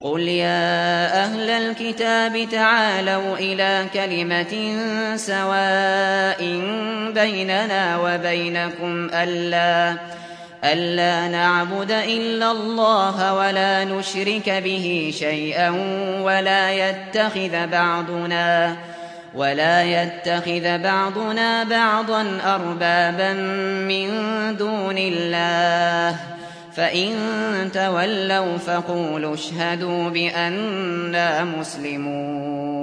قُلْ يَا أَهْلَ الْكِتَابِ تَعَالَوْا إِلَىٰ كَلِمَةٍ سَوَاءٍ بَيْنَنَا وَبَيْنَكُمْ أَلَّا نَعْبُدَ إِلَّا اللَّهَ وَلَا نُشْرِكَ بِهِ شَيْئًا وَلَا يَتَّخِذَ بَعْضُنَا بَعْضًا أَرْبَابًا مِّن دُونِ اللَّهِ ۚ فَإِن تَوَلَّوْا فَقُولُوا اشْهَدُوا بِأَنَّا مُسْلِمُونَ